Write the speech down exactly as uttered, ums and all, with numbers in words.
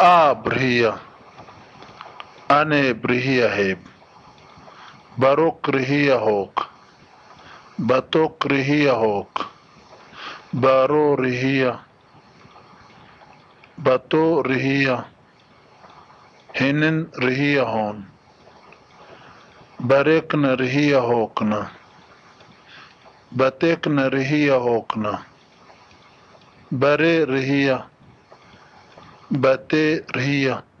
A brihia, ane brihia heb, barok rihia hok, batok rihia hok, baro rihia, bato rihia, hinin rihia hon, barekna rihia hokna, batekna rihia hokna, bare rihia, bate rihia.